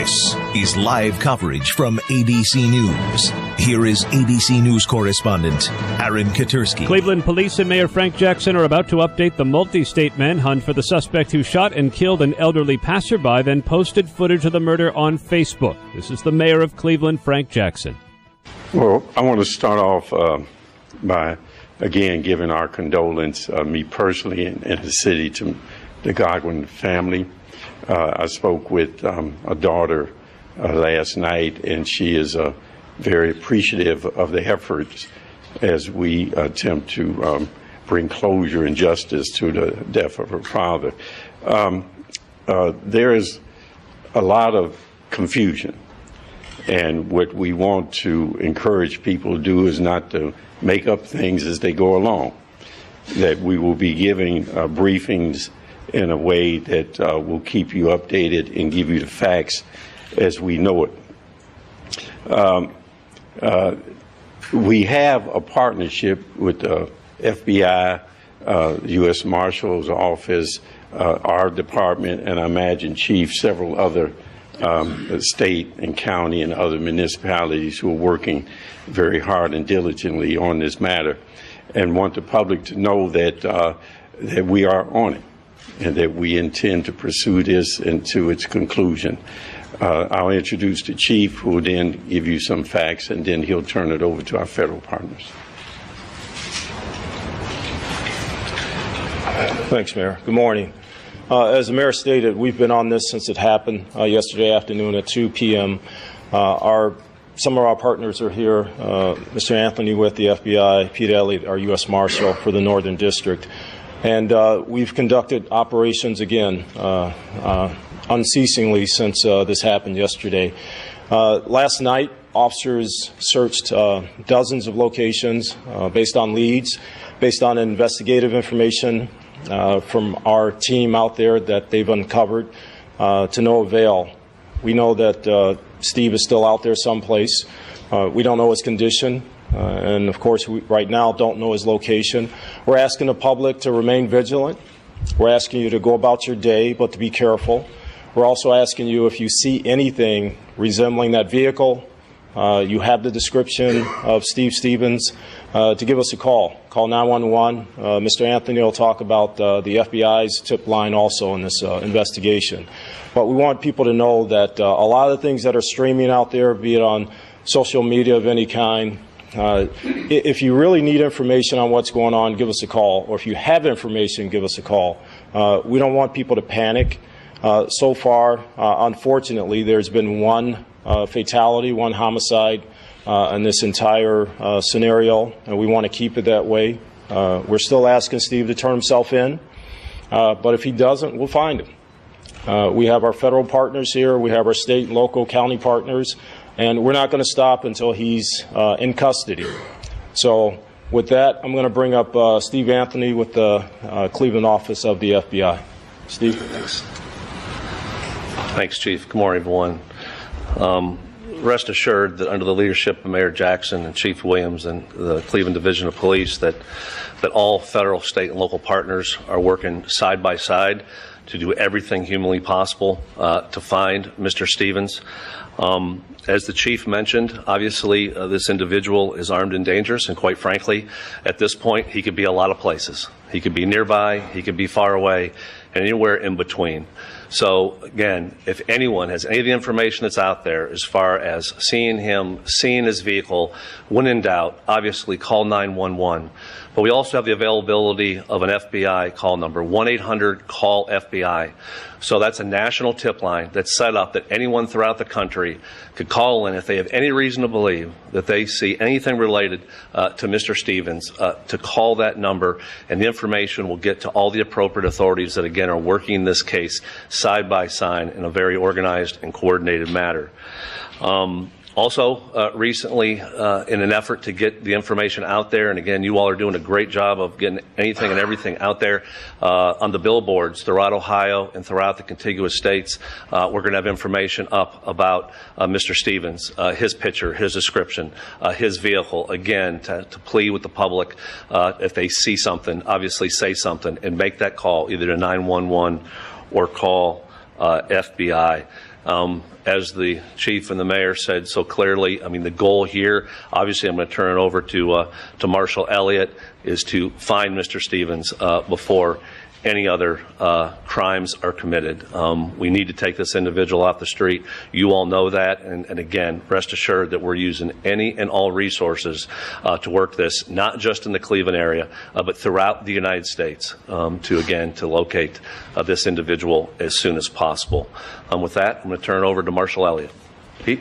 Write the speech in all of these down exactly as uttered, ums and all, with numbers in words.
This is live coverage from A B C News. Here is A B C News correspondent Aaron Katersky. Cleveland police and Mayor Frank Jackson are about to update the multi-state manhunt for the suspect who shot and killed an elderly passerby, then posted footage of the murder on Facebook. This is the mayor of Cleveland, Frank Jackson. Well, I want to start off uh, by, again, giving our condolence, uh, me personally and, and the city, to the Godwin family. Uh, I spoke with um, a daughter uh, last night, and she is uh, very appreciative of the efforts as we attempt to um, bring closure and justice to the death of her father. Um, uh, there is a lot of confusion, and what we want to encourage people to do is not to make up things as they go along, that we will be giving uh, briefings in a way that uh, will keep you updated and give you the facts as we know it. Um, uh, we have a partnership with the F B I, uh, U S Marshal's Office, uh, our department, and I imagine Chief, several other um, state and county and other municipalities who are working very hard and diligently on this matter, and want the public to know that, uh, that we are on it, and that we intend to pursue this into its conclusion. Uh, I'll introduce the chief, who will then give you some facts, and then he'll turn it over to our federal partners. Thanks, Mayor. Good morning. Uh, as the mayor stated, we've been on this since it happened uh, yesterday afternoon at two p m Uh, our Some of our partners are here, uh, Mister Anthony with the F B I, Pete Elliott, our U S Marshal for the Northern District. And uh, we've conducted operations again uh, uh, unceasingly since uh, this happened yesterday. Uh, last night, officers searched uh, dozens of locations uh, based on leads, based on investigative information uh, from our team out there that they've uncovered, uh, to no avail. We know that uh, Steve is still out there someplace. Uh, we don't know his condition. Uh, and, of course, we right now don't know his location. We're asking the public to remain vigilant. We're asking you to go about your day, but to be careful. We're also asking you, if you see anything resembling that vehicle, uh, you have the description of Steve Stevens, uh, to give us a call. Call nine one one. Uh, Mister Anthony will talk about uh, the F B I's tip line also in this uh, investigation. But we want people to know that uh, a lot of the things that are streaming out there, be it on social media of any kind, Uh, if you really need information on what's going on, give us a call. Or if you have information, give us a call. Uh, we don't want people to panic. Uh, so far, uh, unfortunately, there's been one uh, fatality, one homicide uh, in this entire uh, scenario, and we want to keep it that way. Uh, we're still asking Steve to turn himself in, uh, but if he doesn't, we'll find him. Uh, we have our federal partners here. We have our state, local, county partners. And we're not going to stop until he's uh, in custody. So with that, I'm going to bring up uh, Steve Anthony with the uh, Cleveland office of the F B I. Steve? Thanks. Thanks, Chief. Good morning, everyone. Um, rest assured that under the leadership of Mayor Jackson and Chief Williams and the Cleveland Division of Police, that, that all federal, state, and local partners are working side by side to do everything humanly possible uh, to find Mister Stevens. Um, as the chief mentioned, obviously uh, this individual is armed and dangerous, and quite frankly, at this point, he could be a lot of places. He could be nearby, he could be far away, and anywhere in between. So again, if anyone has any of the information that's out there as far as seeing him, seeing his vehicle, when in doubt, obviously call nine one one. But we also have the availability of an F B I call number, one eight hundred call F B I. So that's a national tip line that's set up that anyone throughout the country could call in if they have any reason to believe that they see anything related uh, to Mister Stevens, uh, to call that number, and the information will get to all the appropriate authorities that, again, are working this case side by side in a very organized and coordinated manner. Um, Also, uh, recently, uh, in an effort to get the information out there, and again, you all are doing a great job of getting anything and everything out there uh, on the billboards throughout Ohio and throughout the contiguous states. Uh, we're going to have information up about uh, Mister Stevens, uh, his picture, his description, uh, his vehicle, again, to, to plead with the public, uh, if they see something, obviously say something and make that call either to nine one one or call uh, F B I. Um, as the chief and the mayor said so clearly, I mean, the goal here, obviously I'm going to turn it over to, uh, to Marshall Elliott, is to find Mister Stevens uh, before any other uh, crimes are committed. Um, we need to take this individual off the street. You all know that, and, and again, rest assured that we're using any and all resources uh, to work this, not just in the Cleveland area, uh, but throughout the United States, um, to again to locate uh, this individual as soon as possible. Um, with that, I'm going to turn it over to Marshall Elliott. Pete.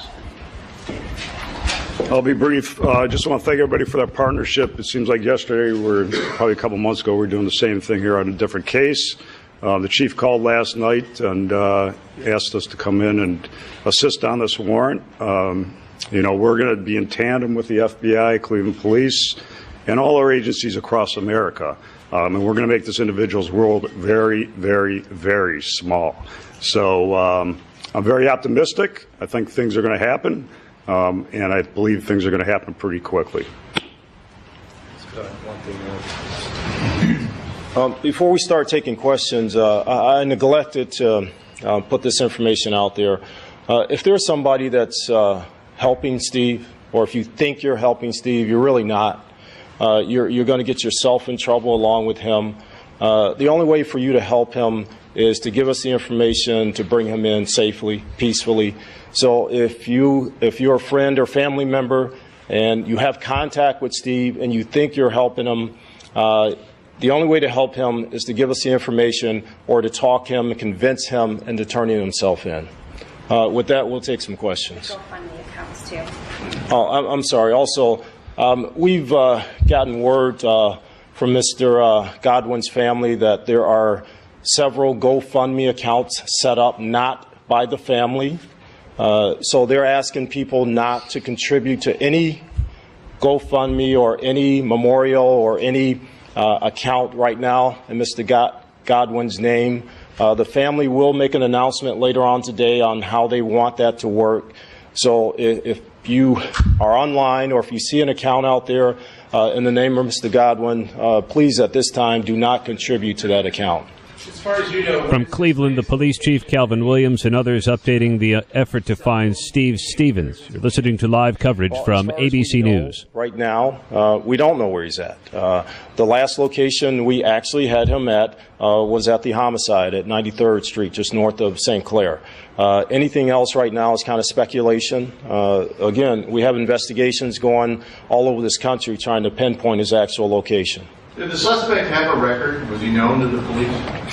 I'll be brief. Uh, I just want to thank everybody for that partnership. It seems like yesterday, we're probably a couple months ago, we were doing the same thing here on a different case. Uh, the chief called last night and uh, asked us to come in and assist on this warrant. Um, you know, we're going to be in tandem with the F B I, Cleveland Police, and all our agencies across America. Um, and we're going to make this individual's world very, very, very small. So um, I'm very optimistic. I think things are going to happen. Um, and I believe things are going to happen pretty quickly. Um, before we start taking questions, uh, I, I neglected to uh, put this information out there. Uh, if there's somebody that's uh, helping Steve, or if you think you're helping Steve, you're really not. Uh, you're you're going to get yourself in trouble along with him. Uh, the only way for you to help him is to give us the information to bring him in safely, peacefully. So if you if you're a friend or family member and you have contact with Steve and you think you're helping him, uh, the only way to help him is to give us the information or to talk him and convince him into turning himself in. Uh, with that, we'll take some questions. GoFundMe accounts too. Oh, I'm, I'm sorry. Also, um, we've uh, gotten word uh, from Mister Uh, Godwin's family that there are several GoFundMe accounts set up not by the family. Uh, so they're asking people not to contribute to any GoFundMe or any memorial or any uh, account right now in Mister God- Godwin's name. Uh, the family will make an announcement later on today on how they want that to work. So if, if you are online or if you see an account out there uh, in the name of Mister Godwin, uh, please at this time do not contribute to that account. As far as you know, from Cleveland, the police chief, Calvin Williams, and others updating the uh, effort to find Steve Stevens. You're listening to live coverage well, from A B C News. Right now, uh, we don't know where he's at. Uh, the last location we actually had him at uh, was at the homicide at ninety-third Street, just north of Saint Clair. Uh, anything else right now is kind of speculation. Uh, again, we have investigations going all over this country trying to pinpoint his actual location. Did the suspect have a record? Was he known to the police?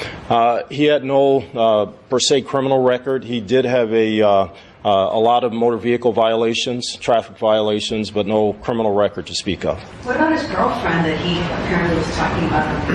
Uh, he had no, uh, per se, criminal record. He did have a, uh, uh, a lot of motor vehicle violations, traffic violations, but no criminal record to speak of. What about his girlfriend that he apparently was talking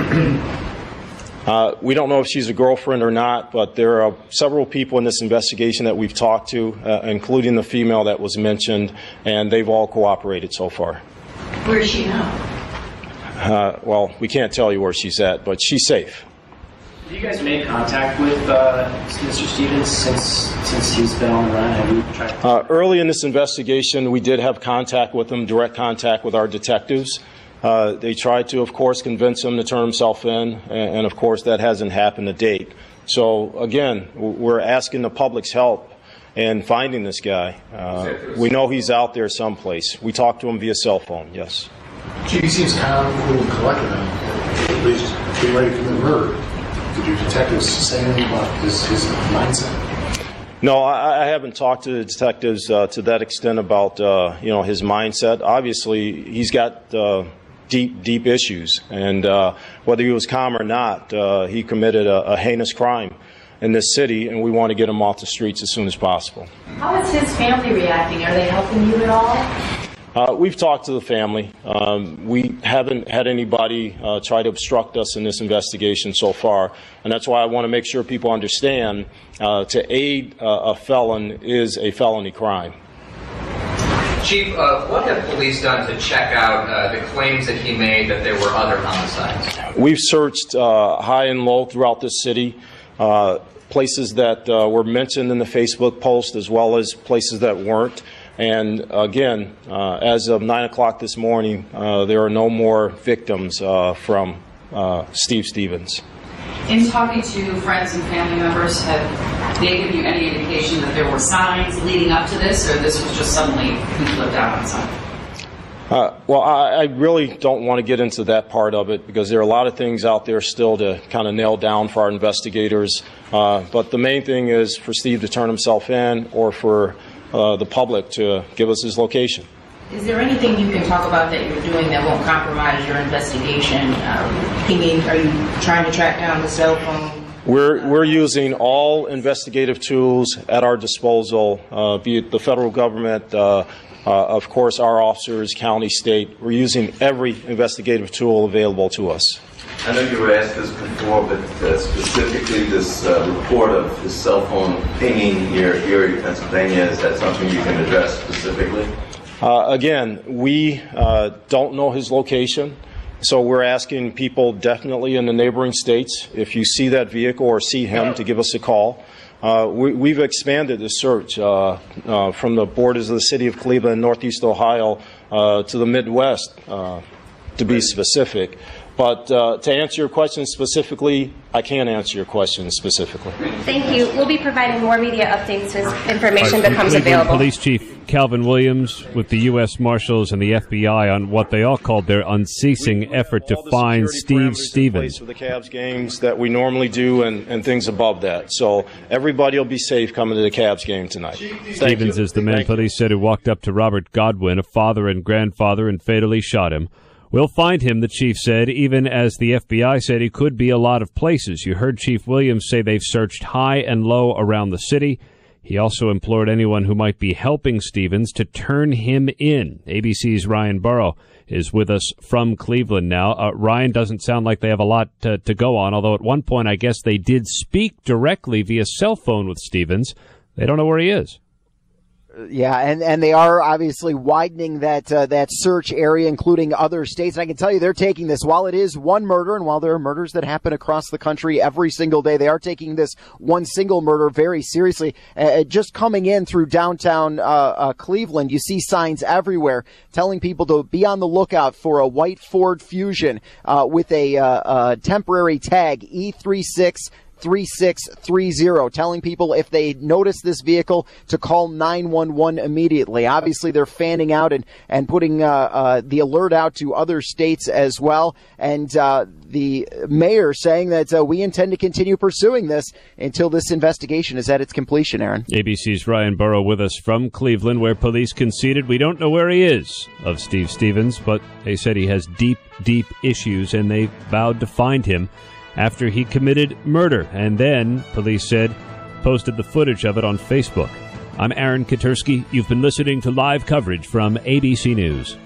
about? uh, we don't know if she's a girlfriend or not, but there are several people in this investigation that we've talked to, uh, including the female that was mentioned, and they've all cooperated so far. Where is she now? Uh, well, we can't tell you where she's at, but she's safe. Have you guys made contact with uh, Mister Stevens since since he's been on the run? Have you tried? Uh, early in this investigation, we did have contact with him, direct contact with our detectives. Uh, they tried to, of course, convince him to turn himself in, and, and of course, that hasn't happened to date. So, again, we're asking the public's help in finding this guy. Uh, we know he's out there someplace. We talked to him via cell phone, yes. He seems calm, cool, and collected. At least get ready for the murder. Did your detectives say anything about his, his mindset? No, I, I haven't talked to the detectives uh, to that extent about uh, you know his mindset. Obviously, he's got uh, deep, deep issues, and uh, whether he was calm or not, uh, he committed a, a heinous crime in this city, and we want to get him off the streets as soon as possible. How is his family reacting? Are they helping you at all? Uh, we've talked to the family. Um, we haven't had anybody uh, try to obstruct us in this investigation so far, and that's why I want to make sure people understand uh, to aid uh, a felon is a felony crime. Chief, uh, what have police done to check out uh, the claims that he made that there were other homicides? We've searched uh, high and low throughout the city, uh, places that uh, were mentioned in the Facebook post as well as places that weren't. And again, uh, as of nine o'clock this morning, uh, there are no more victims uh, from uh, Steve Stevens. In talking to friends and family members, have they given you any indication that there were signs leading up to this, or this was just suddenly he flipped out on something? Uh, well, I, I really don't want to get into that part of it because there are a lot of things out there still to kind of nail down for our investigators. Uh, but the main thing is for Steve to turn himself in or for uh, the public to give us his location. Is there anything you can talk about that you're doing that won't compromise your investigation? Um, you mean, are you trying to track down the cell phone? We're, we're using all investigative tools at our disposal, uh, be it the federal government, uh, uh, of course, our officers, county, state. We're using every investigative tool available to us. I know you were asked this before, but uh, specifically this uh, report of his cell phone pinging near Erie, Pennsylvania, is that something you can address specifically? Uh, again, we uh, don't know his location, so we're asking people definitely in the neighboring states, if you see that vehicle or see him, to give us a call. Uh, we, we've expanded the search uh, uh, from the borders of the city of Cleveland, Northeast Ohio, uh, to the Midwest, uh, to be specific. But uh, to answer your question specifically, I can't answer your question specifically. Thank you. We'll be providing more media updates as information right, becomes Cleveland available. Police Chief Calvin Williams with the U S Marshals and the F B I on what they all called their unceasing effort to find Steve Stevens. For the Cavs games that we normally do and, and things above that. So everybody will be safe coming to the Cavs game tonight. Stevens is the man police said who walked up to Robert Godwin, a father and grandfather, and fatally shot him. We'll find him, the chief said, even as the F B I said he could be a lot of places. You heard Chief Williams say they've searched high and low around the city. He also implored anyone who might be helping Stevens to turn him in. A B C's Ryan Burrow is with us from Cleveland now. Uh, Ryan, doesn't sound like they have a lot to, to go on, although at one point I guess they did speak directly via cell phone with Stevens. They don't know where he is. Yeah, and, and they are obviously widening that uh, that search area, including other states. And I can tell you they're taking this, while it is one murder, and while there are murders that happen across the country every single day, they are taking this one single murder very seriously. Uh, just coming in through downtown uh, uh, Cleveland, you see signs everywhere telling people to be on the lookout for a white Ford Fusion uh, with a uh, uh, temporary tag E three six three six three zero, telling people if they notice this vehicle to call nine one one immediately. Obviously, they're fanning out and, and putting uh, uh, the alert out to other states as well. And uh, the mayor saying that uh, we intend to continue pursuing this until this investigation is at its completion, Aaron. A B C's Ryan Burrow with us from Cleveland, where police conceded we don't know where he is of Steve Stevens, but they said he has deep, deep issues, and they vowed to find him after he committed murder, and then, police said, posted the footage of it on Facebook. I'm Aaron Katersky. You've been listening to live coverage from A B C News.